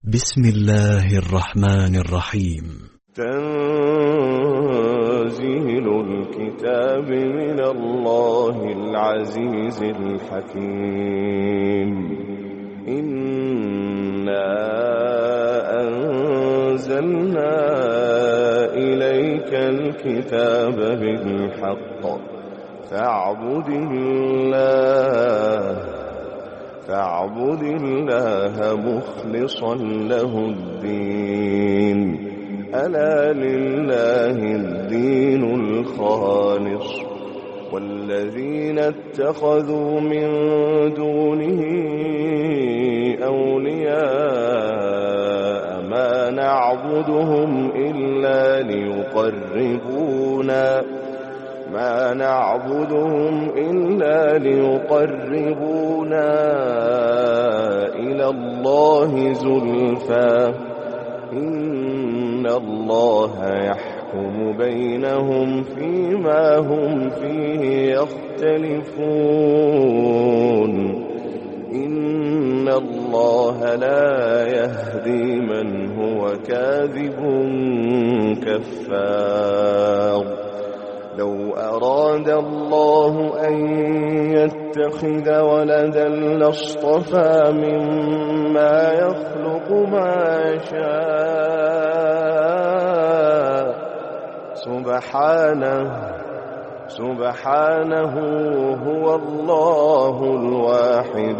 بسم الله الرحمن الرحيم. تنزيل الكتاب من الله العزيز الحكيم. إنا أنزلنا إليك الكتاب بالحق فاعبد الله مخلصا له الدين. ألا لله الدين الخالص والذين اتخذوا من دونه أولياء ما نعبدهم إلا ليقربونا إلى الله زلفى إن الله يحكم بينهم فيما هم فيه يختلفون. إن الله لا يهدي من هو كاذب كفار. لو أراد الله أن يتخذ ولدا لاصطفى مما يخلق ما يشاء سبحانه هو الله الواحد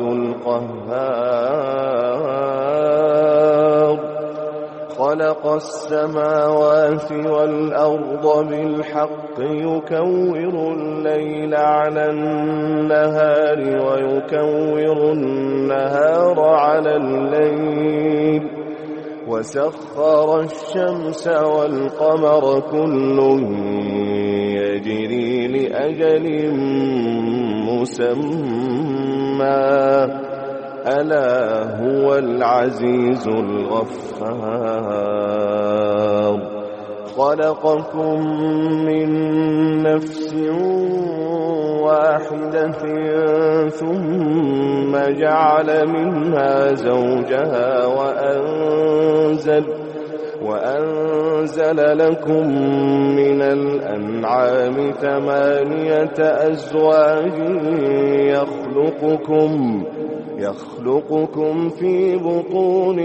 القهار. خلق السماوات والأرض بالحق يكور الليل على النهار ويكور النهار على الليل وسخر الشمس والقمر كل يجري لأجل مسمى ألا هو العزيز الغفار. خلقكم من نفس واحدة ثم جعل منها زوجها وأنزل لكم من الأنعام 8 أزواج يخلقكم في بطون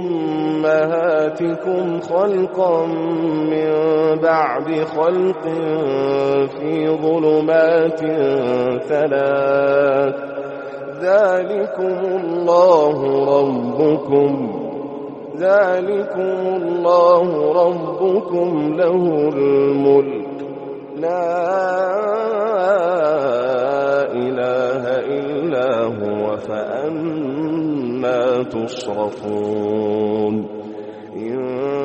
أمهاتكم خلقا من بعد خلق في ظلمات 3. ذلكم الله ربكم له الملك لا إله إلا هو فأنا تصرفون. إن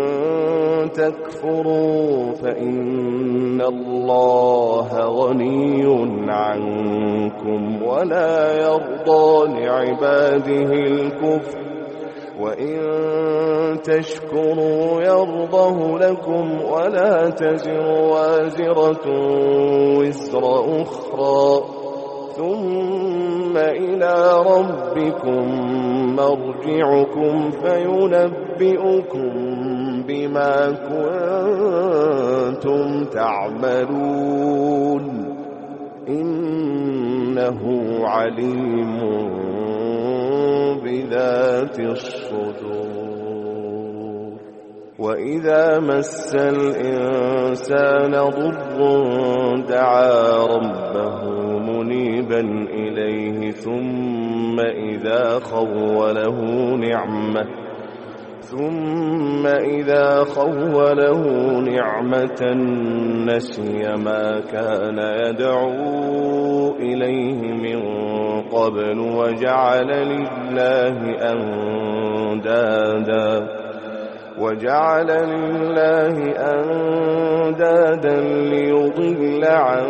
تكفروا فإن الله غني عنكم ولا يرضى لعباده الكفر وإن تشكروا يرضه لكم ولا تزر وازرة وزر أخرى ثم إلى ربكم مرجعكم فينبئكم بما كنتم تعملون. إنه عليم بذات الصدور. وإذا مس الإنسان ضر دعا ربه منيبا إليه ثم إذا خوله نعمة نسي ما كان يدعو إليه من قبل وجعل لله أندادا ليضل عن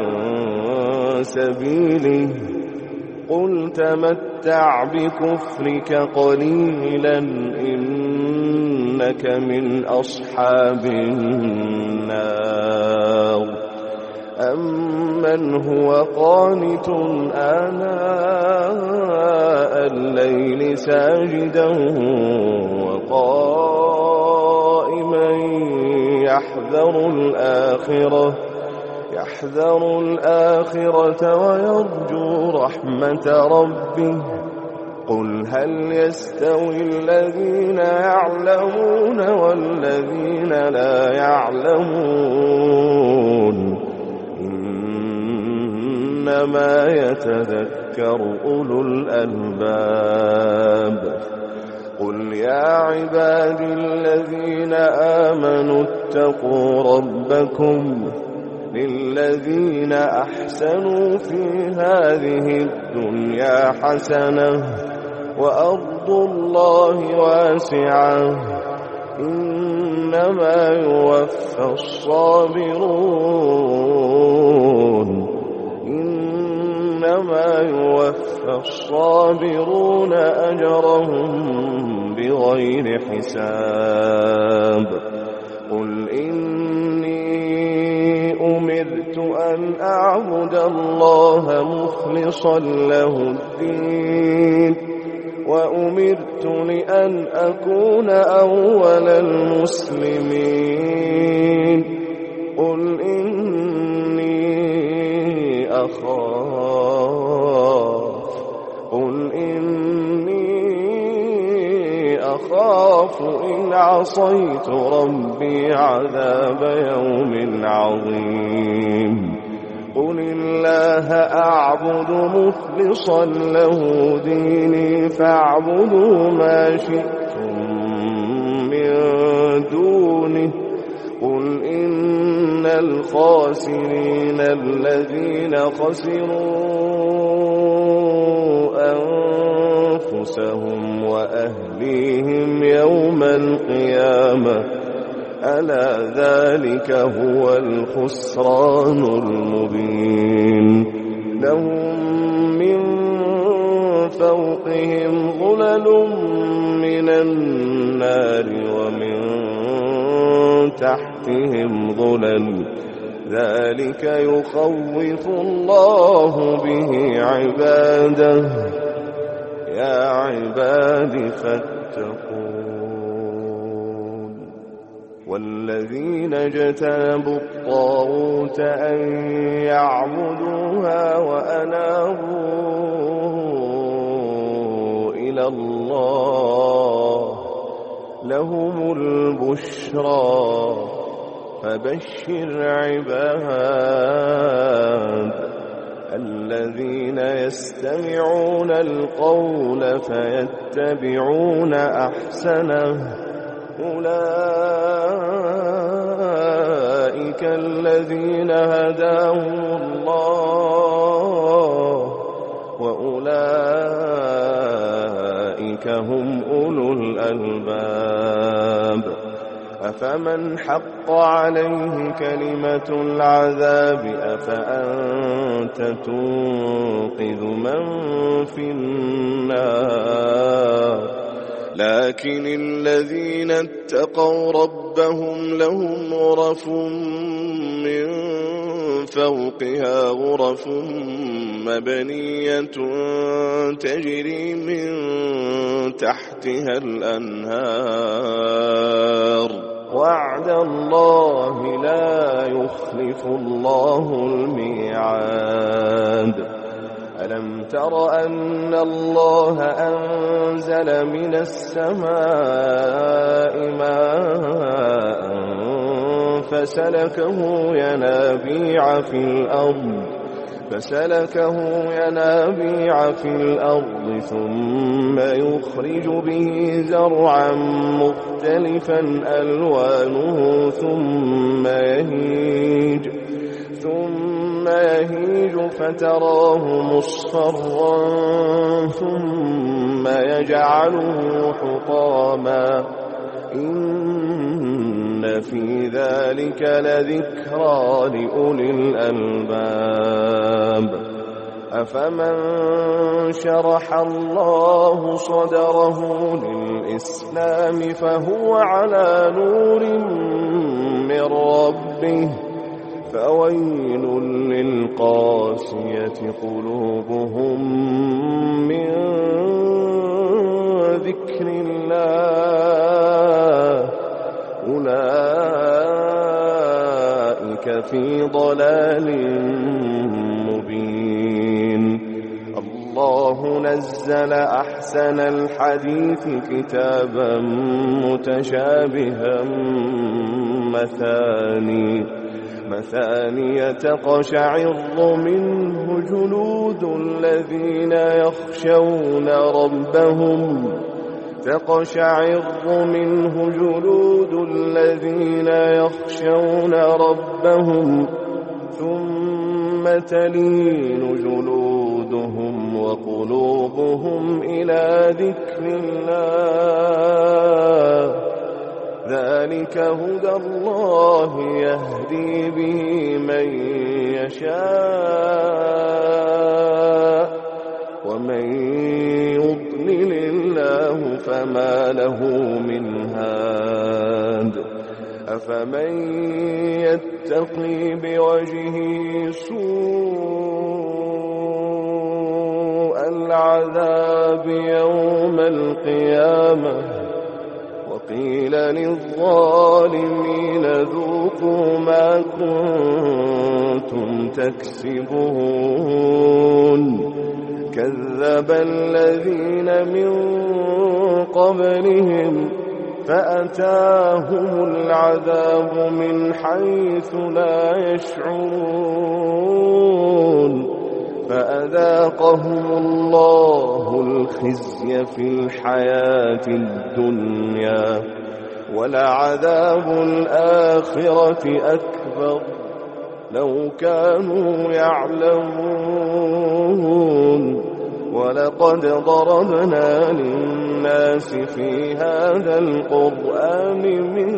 سبيله. قل تمتع بكفرك قليلا إنك من أصحاب النار. أمن هو قانت آناء الليل ساجدا يحذر الآخرة ويرجو رحمة ربه. قل هل يستوي الذين يعلمون والذين لا يعلمون إنما يتذكر أولو الألباب. قل يا عبادي الذين آمنوا اتقوا ربكم للذين أحسنوا في هذه الدنيا حسنة وأرض الله واسعة إنما يوفى الصابرون أجرهم بغير حساب. قل إني أمرت أن أعبد الله مخلصا له الدين وأمرت لأن أكون أول المسلمين. قل إني أخاف إن عصيت ربي عذاب يوم عظيم. قل الله أعبد مخلصا له ديني فاعبدوا ما شئتم من دونه. قل إن الخاسرين الذين خسروا أنفسهم وأهليهم يوم القيامة ألا ذلك هو الخسران المبين. لهم من فوقهم ظلل من النار ومن تحتهم ظلل ذلك يخوف الله به عباده. يا عباد فاتقون. والذين اجتنبوا الطاغوت أن يعبدوها وأنابوا إلى الله لهم البشرى فبشر عباد الذين يستمعون القول فيتبعون أحسنه أولئك الذين هداهم الله وأولئك هم أولو الألباب. أفمن حق عليه كلمة العذاب أفأنت تنقذ من في النار. لكن الذين اتقوا ربهم لهم غرف من فوقها غرف مبنية تجري من تحتها الأنهار وعد الله لا يخلف الله الميعاد. ألم تر أن الله أنزل من السماء ماء فسلكه ينابيع في الأرض ثم يخرج به زرعا مختلفا ألوانه ثم يهيج فتراه مصفرا ثم يجعله حطاما إن في ذلك لذكرى لأولي الألباب. أفمن شرح الله صدره للإسلام فهو على نور من ربه فويل للقاسية قلوبهم من ذكر الله أولئك أولئك في ضلال مبين. الله نزل أحسن الحديث كتابا متشابها مثانية تقشعر منه جلود الذين يخشون ربهم ثم تلين جلودهم وقلوبهم إلى ذكر الله. ذلك هدى الله يهدي به من يشاء ومن يضلل الله فما له من هاد. أفمن يتقي بوجهه سوء العذاب يوم القيامة وقيل للظالمين ذوقوا ما كنتم تكسبون. كذب الذين من قبلهم فأتاهم العذاب من حيث لا يشعرون فأذاقهم الله الخزي في الحياة الدنيا ولعذاب الآخرة أكبر لو كانوا يعلمون. ولقد ضربنا للناس في هذا القرآن من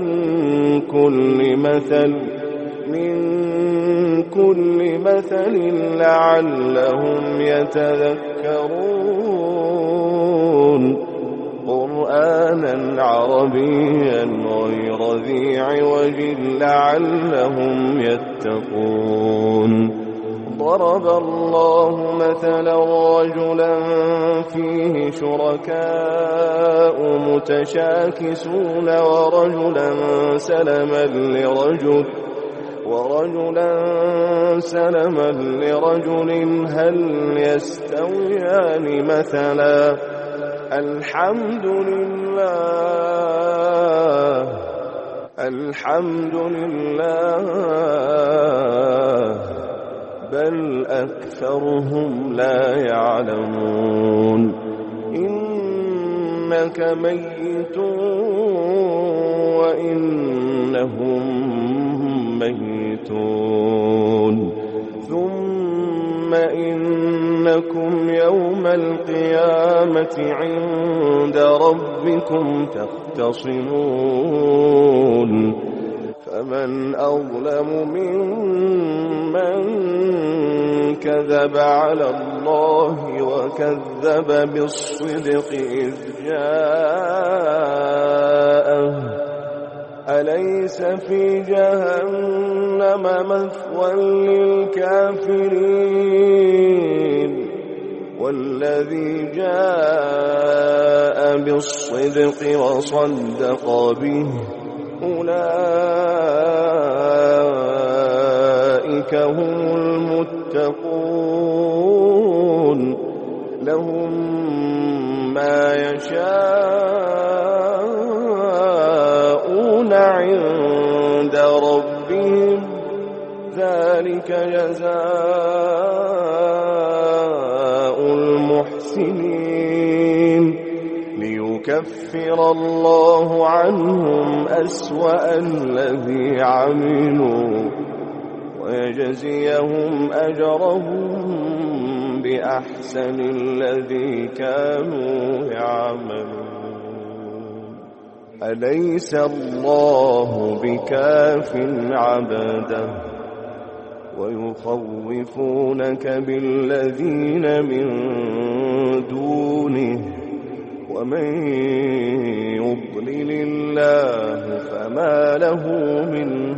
كل مثل لعلهم يتذكرون. قرآنا عربيا غير ذي عوج لعلهم يتقون. ضرب الله مثلا رجلا فيه شركاء متشاكسون ورجلا سلما لرجل هل يستويان مثلا. الحمد لله بل أكثرهم لا يعلمون. إنك ميت وإنهم ميتون ثم إنكم يوم القيامة عند ربكم تختصمون. فمن أظلم ممن كذب على الله وكذب بالصدق إذ جاءه. أليس في جهنم مثوى للكافرين. والذي جاء بالصدق وصدق به أولئك هم المتقون. لهم ما يشاءون عند ربهم ذلك جزاء المحسنين. ليكفر الله عنهم أسوأ الذي عملوا ويجزيهم أجرهم بأحسن الذي كانوا يعملون. أليس الله بكاف عبده ويخوفونك بالذين من دونه ومن يضلل الله فما له من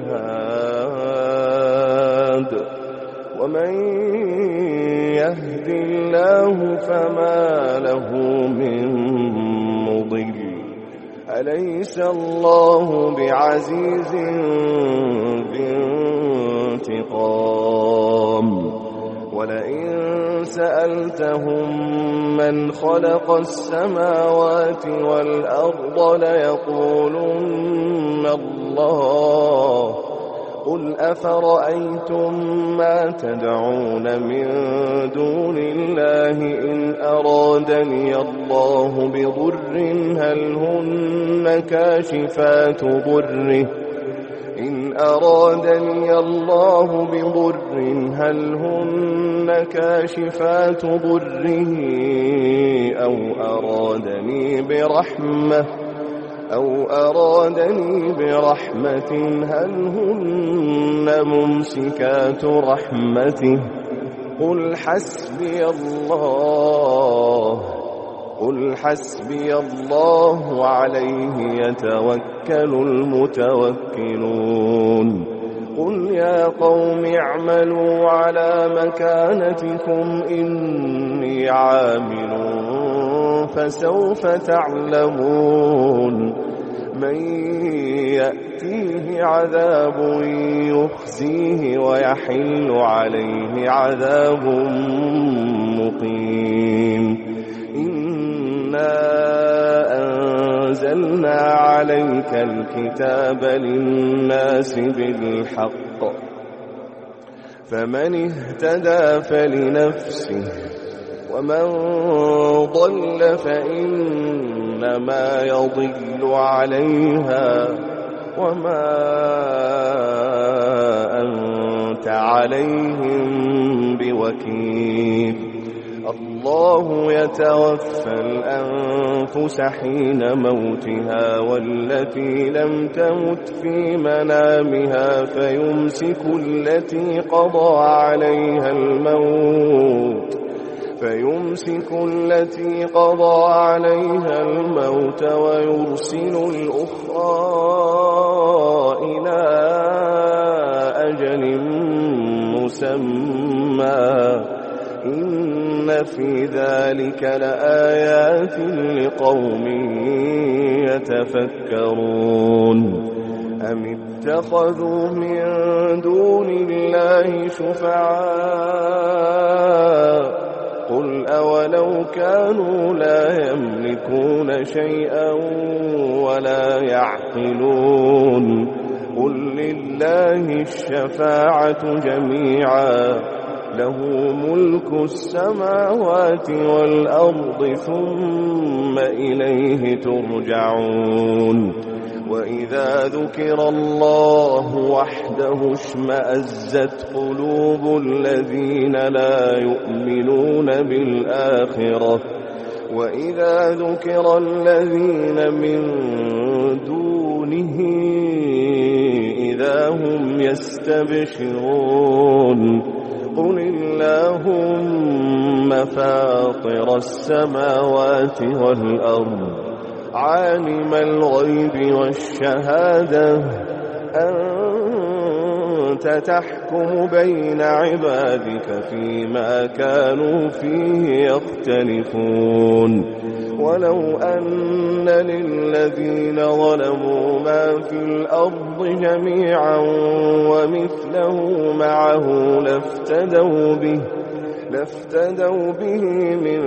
هاد ومن يهد الله فما له من مضل. أليس الله بعزيز ذي انتقام. ولئن سألتهم من خلق السماوات والأرض ليقولن الله. قل أفرأيتم ما تدعون من دون الله إن أرادني الله بضر هل هن كاشفات ضره هل هن كاشفات ضره أو أرادني برحمة هل هن ممسكات رحمته. قل حسبي الله عليه يتوكل المتوكلون. قل يا قوم اعملوا على مكانتكم إني عامل فسوف تعلمون من يأتيه عذاب يخزيه ويحل عليه عذاب مقيم. إنا أنزلنا عليك الكتاب للناس بالحق فمن اهتدى فلنفسه ومن ضل فإنما يضل عليها وما أنت عليهم بوكيل. الله يتوفى الأنفس حين موتها والتي لم تمت في منامها فيمسك التي قضى عليها الموت ويرسل الأخرى إلى أجل مسمى إن في ذلك لآيات لقوم يتفكرون. أم اتخذوا من دون الله شفعاء قل أولو كانوا لا يملكون شيئا ولا يعقلون. قل لله الشفاعة جميعا له ملك السماوات والأرض ثم إليه ترجعون. وإذا ذكر الله وحده اشمأزت قلوب الذين لا يؤمنون بالآخرة وإذا ذكر الذين من دونه إذا هم يستبشرون. قل اللهم فاطر السماوات والأرض عالم الغيب والشهادة أنت تحكم بين عبادك فيما كانوا فيه يختلفون. ولو أن للذين ظلموا ما في الأرض جميعا ومثله معه لافتدوا به من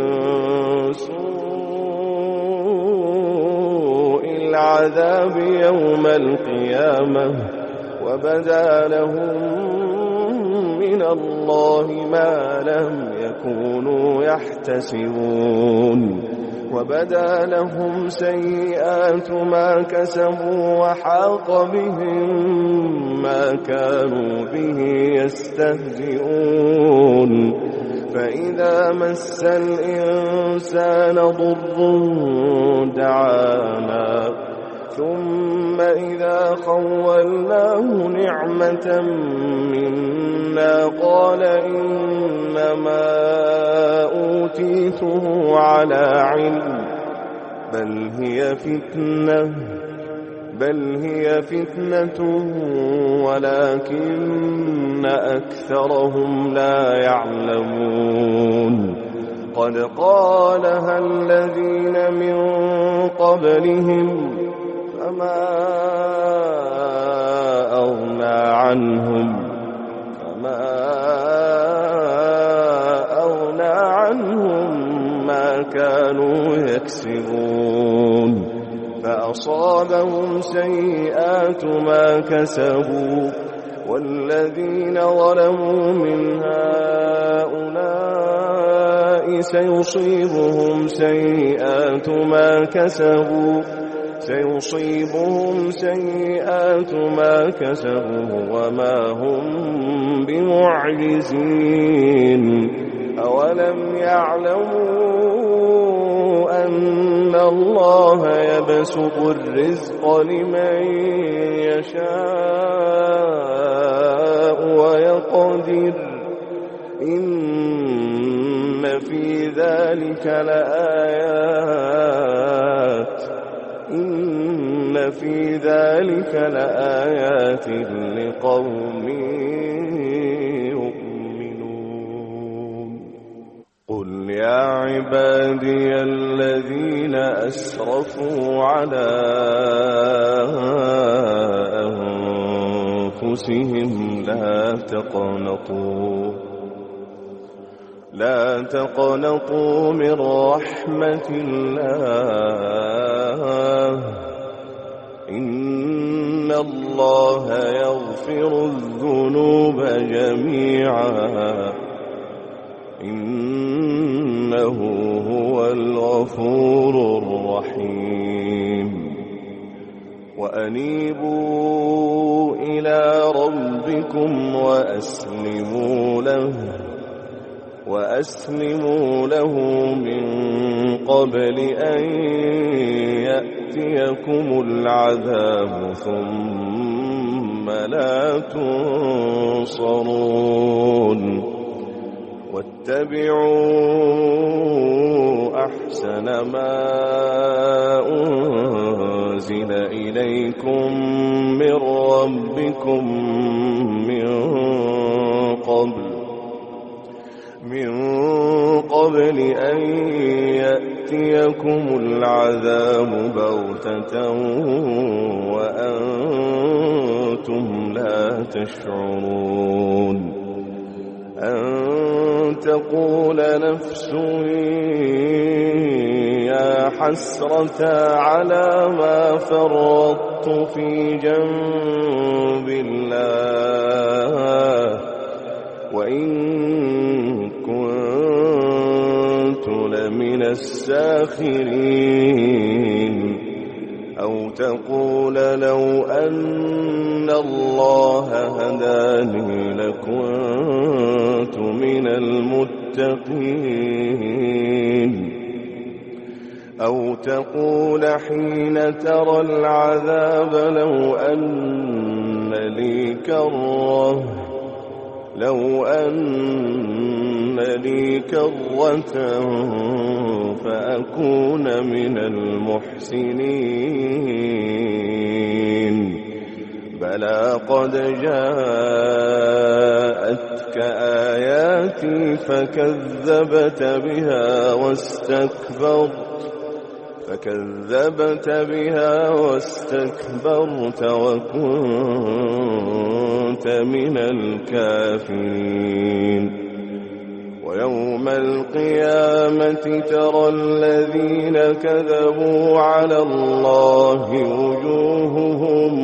سوء العذاب يوم القيامة وبدا لهم من الله ما لم يكونوا يحتسبون. وبدا لهم سيئات ما كسبوا وحاق بهم ما كانوا به يستهزئون. فإذا مس الإنسان ضر دعانا ثم إذا خولناه نعمة منا قال إنما أوتيته على علم بل هي فتنة ولكن أكثرهم لا يعلمون. قد قالها الذين من قبلهم فما أغنى عنهم يكسبون فأصابهم سيئات ما كسبوا والذين ظلموا من هؤلاء سيصيبهم سيئات ما كسبوا وما هم بمعجزين أولم يعلموا أن الله يبسط الرزق لمن يشاء ويقدر إن في ذلك لآيات لقوم يؤمنون قل يا عبادي الذين أسرفوا على أنفسهم لا تقنطوا من رحمة الله إن الله يغفر الذنوب جميعا إنه هو الغفور الرحيم وأنيبوا إلى ربكم وأسلموا له من قبل أن يأتيكم العذاب ثم لا تنصرون واتبعوا أحسن ما أنزل إليكم من ربكم من قبل أن يأتيكم العذاب بغتة وأنتم لا تشعرون أن تقول نفس يا حسرة على ما فرطت في جنب الله وإن كنت لمن الساخرين أو تقول لو أن الله هداني لكنت من المتقين أو تقول حين ترى العذاب لو أن لي كرة فأكون من المحسنين بلى قد جاءتك آياتي فكذبت بها واستكبرت وكنت من الكافرين ويوم القيامة ترى الذين كذبوا على الله وجوههم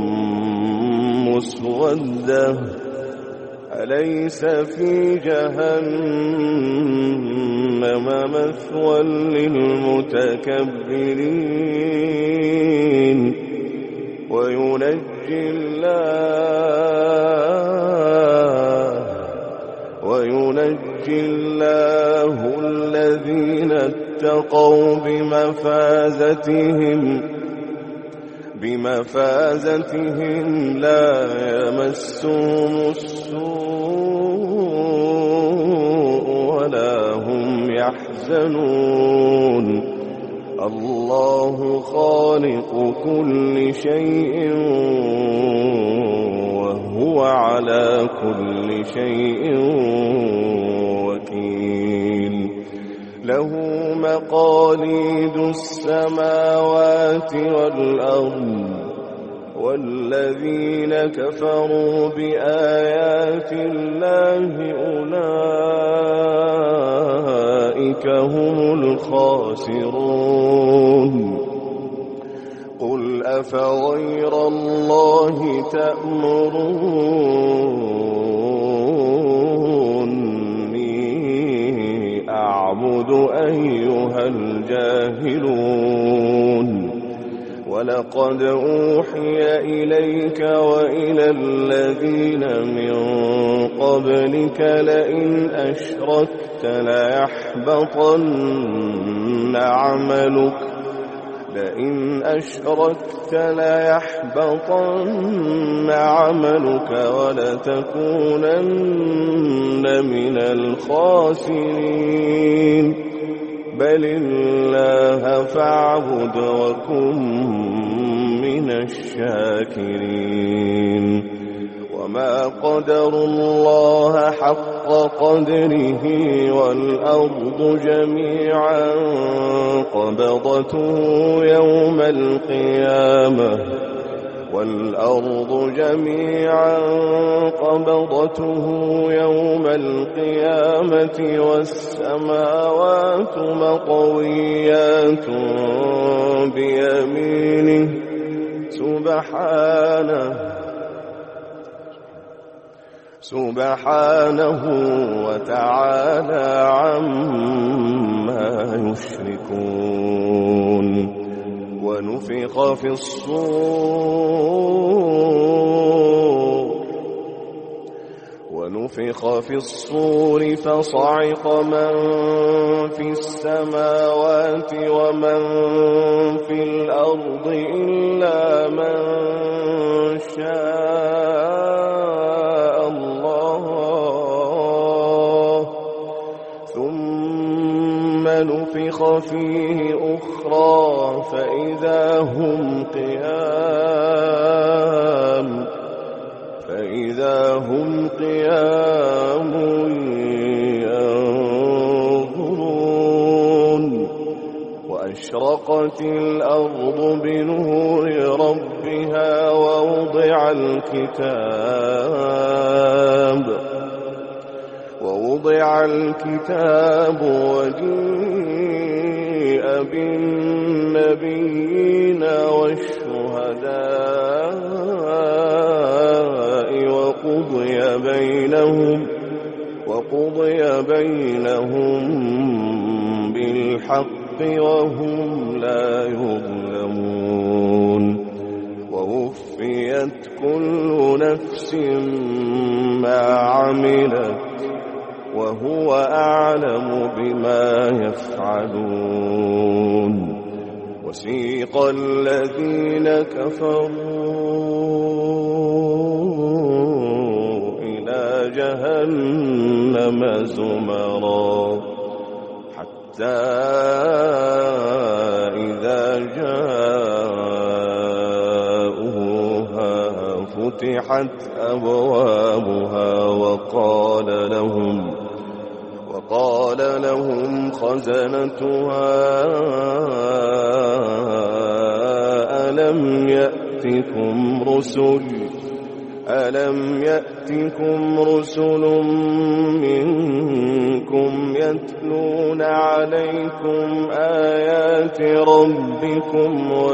مسودة أليس في جهنم مثوى للمتكبرين وينجي الله الذين اتقوا بمفازتهم لا يمسهم السوء ولا هم يحزنون الله خالق كل شيء وهو على كل شيء وكيل له مقاليد السماوات والأرض والذين كفروا بآيات الله أولئك هم الخاسرون قل أفغير الله تأمروني أعبد أيها الجاهلون ولقد أوحي إليك وإلى الذين من قبلك لئن أشركت ليحبطن عملك ولتكونن من الخاسرين بل الله فاعبد وكن من الشاكرين وما قدروا الله حق قدره والأرض جميعا قبضته يوم القيامة والسماوات مطويات بيمينه سبحانه وتعالى عما يشركون ونفخ في الصور فصعق من في السماوات ومن في الأرض إلا من شاء الله ثم نفخ فيه أخرى فإذا هم قيام ينظرون وأشرقت الأرض بنور ربها ووضع الكتاب وجيء بالنبيين والشهداء وقضي بينهم بالحق وهم لا يظلمون ووفيت كل نفس ما عملت وهو أعلم بما يفعلون وسيق الذين كفروا إلى جهنم زمرا حتى إذا جاءوها فتحت أبوابها وقال لهم خزنتها ألم يأتكم رسل منكم يتلون عليكم آيات ربكم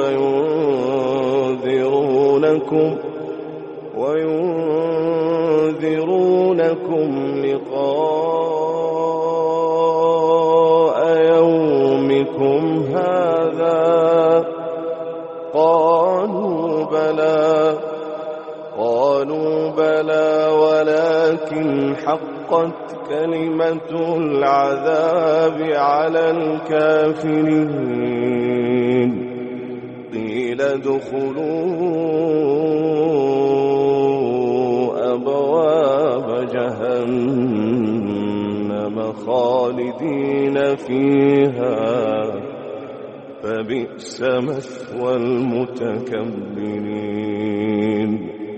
وينذرونكم لقاء يومكم هذا قالوا بلى ولكن حقت كلمة العذاب على الكافرين قيل ادخلوا أبواب جهنم خالدين فيها فبئس مثوى المتكبرين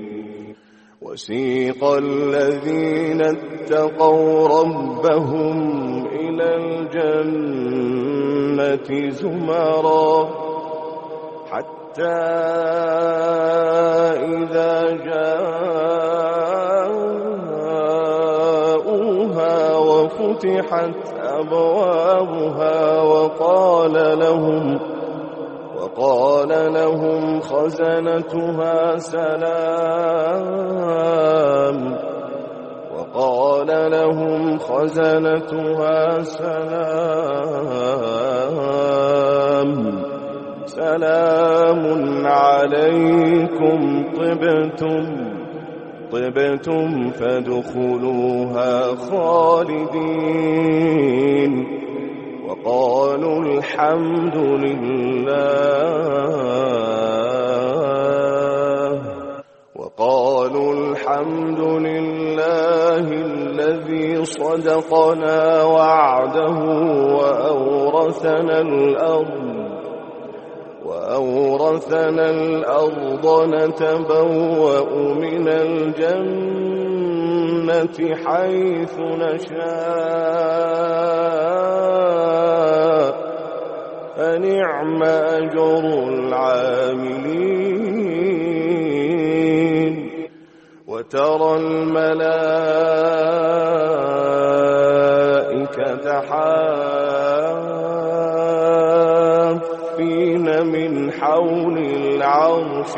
وسيق الذين اتقوا ربهم إلى الجنة زمرا حتى إذا جاءوها وفتحت أبوابها وقال لهم خزنتها سلام عليكم طبتم فادخلوها خالدين وقالوا الحمد لله الذي صدقنا وعده وأورثنا الأرض نتبوأ من الجنة حيث نشاء فنعم أجر العاملين وترى الملائكة حافين من حول العرش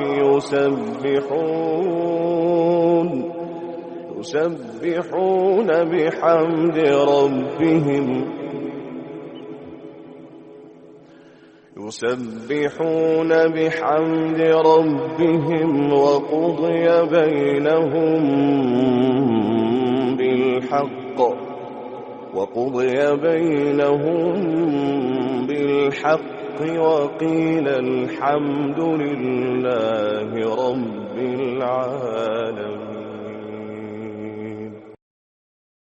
يسبحون بحمد ربهم وقضي بينهم بالحق وقيل الحمد لله رب العالمين.